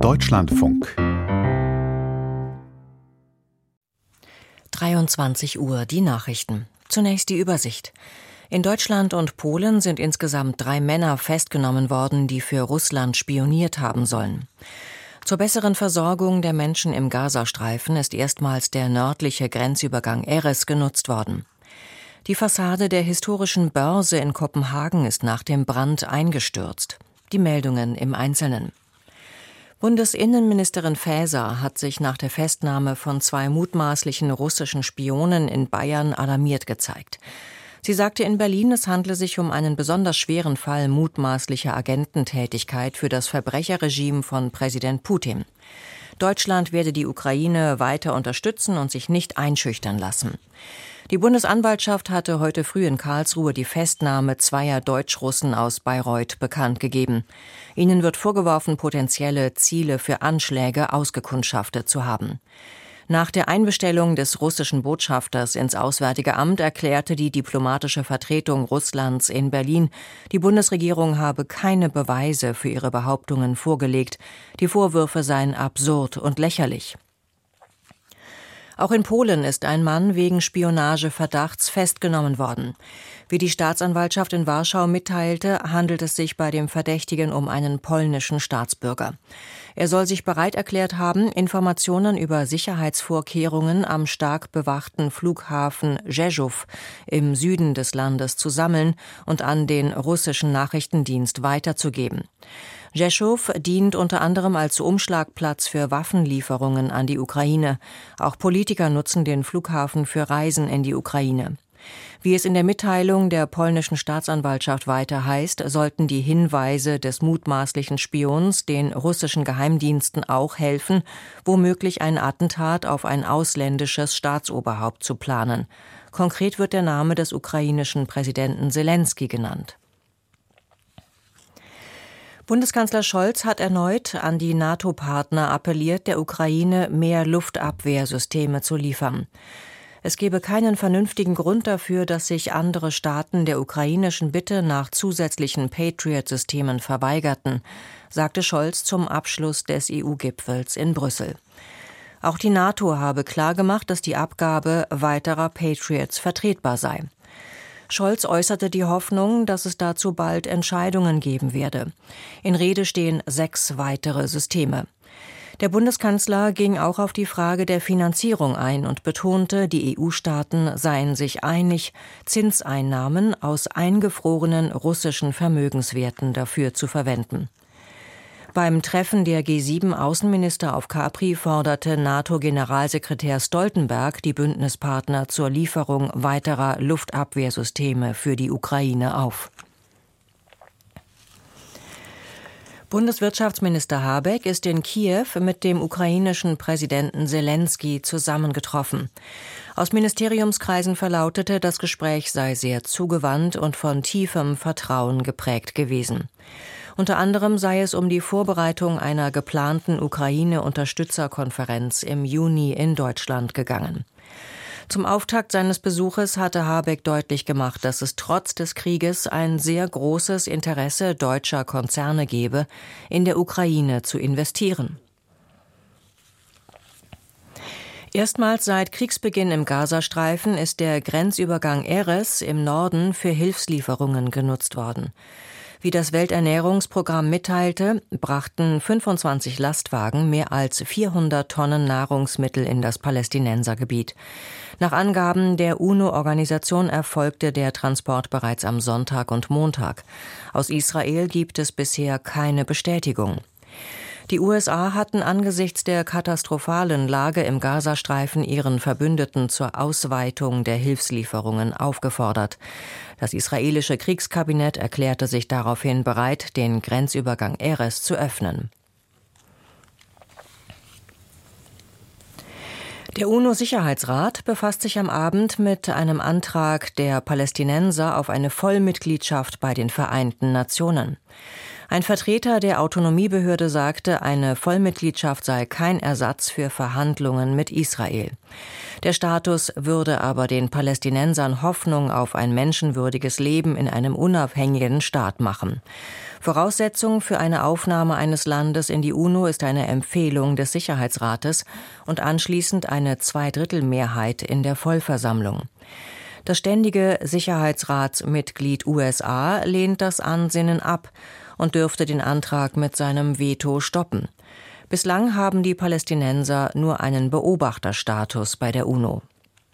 Deutschlandfunk 23 Uhr, die Nachrichten. Zunächst die Übersicht. In Deutschland und Polen sind insgesamt 3 Männer festgenommen worden, die für Russland spioniert haben sollen. Zur besseren Versorgung der Menschen im Gazastreifen ist erstmals der nördliche Grenzübergang Erez genutzt worden. Die Fassade der historischen Börse in Kopenhagen ist nach dem Brand eingestürzt. Die Meldungen im Einzelnen. Bundesinnenministerin Faeser hat sich nach der Festnahme von 2 mutmaßlichen russischen Spionen in Bayern alarmiert gezeigt. Sie sagte in Berlin, es handle sich um einen besonders schweren Fall mutmaßlicher Agententätigkeit für das Verbrecherregime von Präsident Putin. Deutschland werde die Ukraine weiter unterstützen und sich nicht einschüchtern lassen. Die Bundesanwaltschaft hatte heute früh in Karlsruhe die Festnahme 2 Deutschrussen aus Bayreuth bekannt gegeben. Ihnen wird vorgeworfen, potenzielle Ziele für Anschläge ausgekundschaftet zu haben. Nach der Einbestellung des russischen Botschafters ins Auswärtige Amt erklärte die diplomatische Vertretung Russlands in Berlin, die Bundesregierung habe keine Beweise für ihre Behauptungen vorgelegt. Die Vorwürfe seien absurd und lächerlich. Auch in Polen ist ein Mann wegen Spionageverdachts festgenommen worden. Wie die Staatsanwaltschaft in Warschau mitteilte, handelt es sich bei dem Verdächtigen um einen polnischen Staatsbürger. Er soll sich bereit erklärt haben, Informationen über Sicherheitsvorkehrungen am stark bewachten Flughafen Rzeszów im Süden des Landes zu sammeln und an den russischen Nachrichtendienst weiterzugeben. Rzeszów dient unter anderem als Umschlagplatz für Waffenlieferungen an die Ukraine. Auch Politiker nutzen den Flughafen für Reisen in die Ukraine. Wie es in der Mitteilung der polnischen Staatsanwaltschaft weiter heißt, sollten die Hinweise des mutmaßlichen Spions den russischen Geheimdiensten auch helfen, womöglich ein Attentat auf ein ausländisches Staatsoberhaupt zu planen. Konkret wird der Name des ukrainischen Präsidenten Selenskyj genannt. Bundeskanzler Scholz hat erneut an die NATO-Partner appelliert, der Ukraine mehr Luftabwehrsysteme zu liefern. Es gebe keinen vernünftigen Grund dafür, dass sich andere Staaten der ukrainischen Bitte nach zusätzlichen Patriot-Systemen verweigerten, sagte Scholz zum Abschluss des EU-Gipfels in Brüssel. Auch die NATO habe klargemacht, dass die Abgabe weiterer Patriots vertretbar sei. Scholz äußerte die Hoffnung, dass es dazu bald Entscheidungen geben werde. In Rede stehen 6 weitere Systeme. Der Bundeskanzler ging auch auf die Frage der Finanzierung ein und betonte, die EU-Staaten seien sich einig, Zinseinnahmen aus eingefrorenen russischen Vermögenswerten dafür zu verwenden. Beim Treffen der G7-Außenminister auf Capri forderte NATO-Generalsekretär Stoltenberg die Bündnispartner zur Lieferung weiterer Luftabwehrsysteme für die Ukraine auf. Bundeswirtschaftsminister Habeck ist in Kiew mit dem ukrainischen Präsidenten Selenskyj zusammengetroffen. Aus Ministeriumskreisen verlautete, das Gespräch sei sehr zugewandt und von tiefem Vertrauen geprägt gewesen. Unter anderem sei es um die Vorbereitung einer geplanten Ukraine-Unterstützerkonferenz im Juni in Deutschland gegangen. Zum Auftakt seines Besuches hatte Habeck deutlich gemacht, dass es trotz des Krieges ein sehr großes Interesse deutscher Konzerne gebe, in der Ukraine zu investieren. Erstmals seit Kriegsbeginn im Gazastreifen ist der Grenzübergang Erez im Norden für Hilfslieferungen genutzt worden. Wie das Welternährungsprogramm mitteilte, brachten 25 Lastwagen mehr als 400 Tonnen Nahrungsmittel in das Palästinensergebiet. Nach Angaben der UNO-Organisation erfolgte der Transport bereits am Sonntag und Montag. Aus Israel gibt es bisher keine Bestätigung. Die USA hatten angesichts der katastrophalen Lage im Gazastreifen ihren Verbündeten zur Ausweitung der Hilfslieferungen aufgefordert. Das israelische Kriegskabinett erklärte sich daraufhin bereit, den Grenzübergang Erez zu öffnen. Der UNO-Sicherheitsrat befasst sich am Abend mit einem Antrag der Palästinenser auf eine Vollmitgliedschaft bei den Vereinten Nationen. Ein Vertreter der Autonomiebehörde sagte, eine Vollmitgliedschaft sei kein Ersatz für Verhandlungen mit Israel. Der Status würde aber den Palästinensern Hoffnung auf ein menschenwürdiges Leben in einem unabhängigen Staat machen. Voraussetzung für eine Aufnahme eines Landes in die UNO ist eine Empfehlung des Sicherheitsrates und anschließend eine Zweidrittelmehrheit in der Vollversammlung. Das ständige Sicherheitsratsmitglied USA lehnt das Ansinnen ab und dürfte den Antrag mit seinem Veto stoppen. Bislang haben die Palästinenser nur einen Beobachterstatus bei der UNO.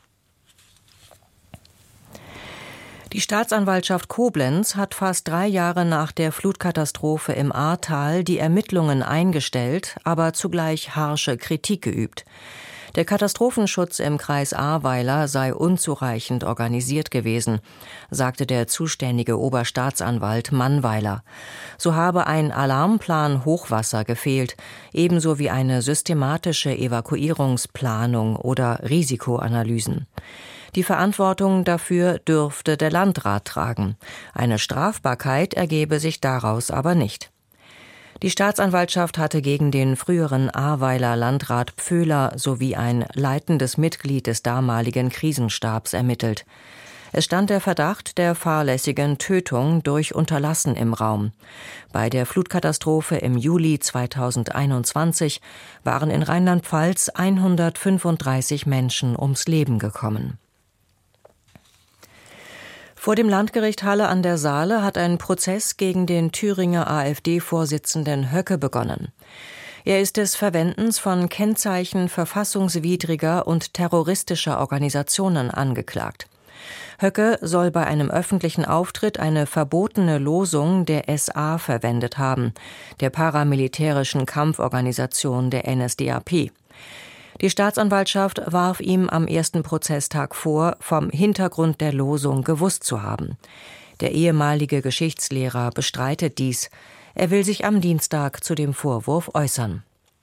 Die Staatsanwaltschaft Koblenz hat fast 3 Jahre nach der Flutkatastrophe im Ahrtal die Ermittlungen eingestellt, aber zugleich harsche Kritik geübt. Der Katastrophenschutz im Kreis Ahrweiler sei unzureichend organisiert gewesen, sagte der zuständige Oberstaatsanwalt Mannweiler. So habe ein Alarmplan Hochwasser gefehlt, ebenso wie eine systematische Evakuierungsplanung oder Risikoanalysen. Die Verantwortung dafür dürfte der Landrat tragen. Eine Strafbarkeit ergebe sich daraus aber nicht. Die Staatsanwaltschaft hatte gegen den früheren Ahrweiler Landrat Pföhler sowie ein leitendes Mitglied des damaligen Krisenstabs ermittelt. Es stand der Verdacht der fahrlässigen Tötung durch Unterlassen im Raum. Bei der Flutkatastrophe im Juli 2021 waren in Rheinland-Pfalz 135 Menschen ums Leben gekommen. Vor dem Landgericht Halle an der Saale hat ein Prozess gegen den Thüringer AfD-Vorsitzenden Höcke begonnen. Er ist des Verwendens von Kennzeichen verfassungswidriger und terroristischer Organisationen angeklagt. Höcke soll bei einem öffentlichen Auftritt eine verbotene Losung der SA verwendet haben, der paramilitärischen Kampforganisation der NSDAP. Die Staatsanwaltschaft warf ihm am ersten Prozesstag vor, vom Hintergrund der Losung gewusst zu haben. Der ehemalige Geschichtslehrer bestreitet dies. Er will sich am Dienstag zu dem Vorwurf äußern.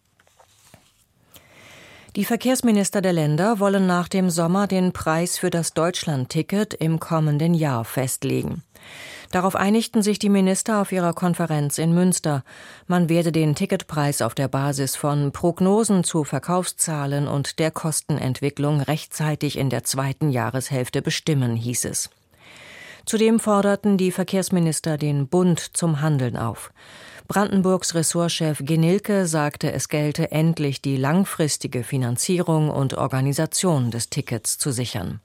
Die Verkehrsminister der Länder wollen nach dem Sommer den Preis für das Deutschlandticket im kommenden Jahr festlegen. Darauf einigten sich die Minister auf ihrer Konferenz in Münster. Man werde den Ticketpreis auf der Basis von Prognosen zu Verkaufszahlen und der Kostenentwicklung rechtzeitig in der zweiten Jahreshälfte bestimmen, hieß es. Zudem forderten die Verkehrsminister den Bund zum Handeln auf. Brandenburgs Ressortchef Genilke sagte, es gelte endlich die langfristige Finanzierung und Organisation des Tickets zu sichern.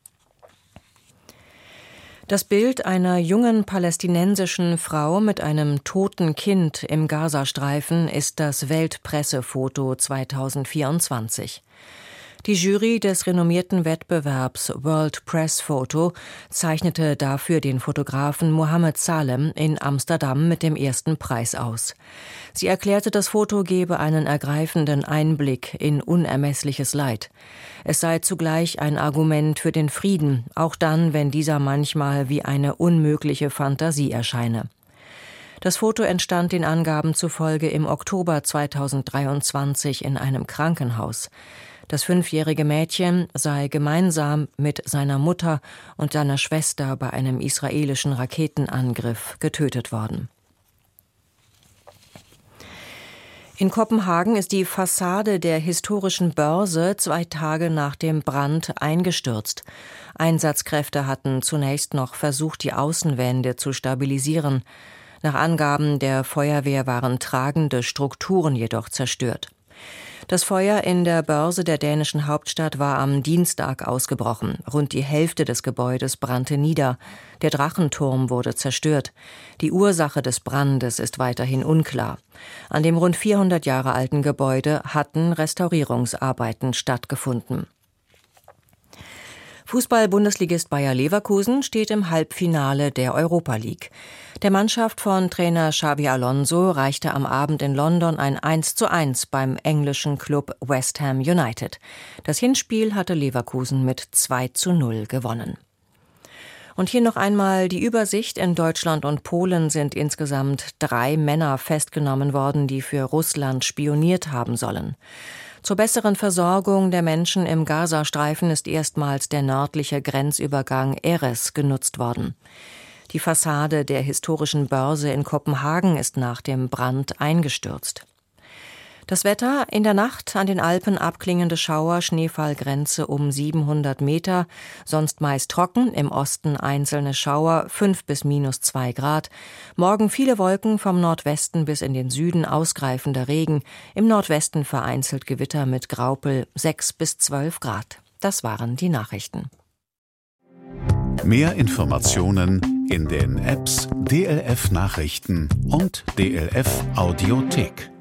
Das Bild einer jungen palästinensischen Frau mit einem toten Kind im Gazastreifen ist das Weltpressefoto 2024. Die Jury des renommierten Wettbewerbs World Press Photo zeichnete dafür den Fotografen Mohammed Salem in Amsterdam mit dem ersten Preis aus. Sie erklärte, das Foto gebe einen ergreifenden Einblick in unermessliches Leid. Es sei zugleich ein Argument für den Frieden, auch dann, wenn dieser manchmal wie eine unmögliche Fantasie erscheine. Das Foto entstand den Angaben zufolge im Oktober 2023 in einem Krankenhaus. Das 5-jährige Mädchen sei gemeinsam mit seiner Mutter und seiner Schwester bei einem israelischen Raketenangriff getötet worden. In Kopenhagen ist die Fassade der historischen Börse 2 Tage nach dem Brand eingestürzt. Einsatzkräfte hatten zunächst noch versucht, die Außenwände zu stabilisieren. Nach Angaben der Feuerwehr waren tragende Strukturen jedoch zerstört. Das Feuer in der Börse der dänischen Hauptstadt war am Dienstag ausgebrochen. Rund die Hälfte des Gebäudes brannte nieder. Der Drachenturm wurde zerstört. Die Ursache des Brandes ist weiterhin unklar. An dem rund 400 Jahre alten Gebäude hatten Restaurierungsarbeiten stattgefunden. Fußball-Bundesligist Bayer Leverkusen steht im Halbfinale der Europa League. Der Mannschaft von Trainer Xabi Alonso reichte am Abend in London ein 1:1 beim englischen Club West Ham United. Das Hinspiel hatte Leverkusen mit 2:0 gewonnen. Und hier noch einmal die Übersicht. In Deutschland und Polen sind insgesamt 3 Männer festgenommen worden, die für Russland spioniert haben sollen. Zur besseren Versorgung der Menschen im Gazastreifen ist erstmals der nördliche Grenzübergang Erez genutzt worden. Die Fassade der historischen Börse in Kopenhagen ist nach dem Brand eingestürzt. Das Wetter: in der Nacht an den Alpen abklingende Schauer, Schneefallgrenze um 700 Meter, sonst meist trocken, im Osten einzelne Schauer, 5 bis -2 Grad. Morgen viele Wolken, vom Nordwesten bis in den Süden ausgreifender Regen, im Nordwesten vereinzelt Gewitter mit Graupel, 6 bis 12 Grad. Das waren die Nachrichten. Mehr Informationen in den Apps DLF Nachrichten und DLF Audiothek.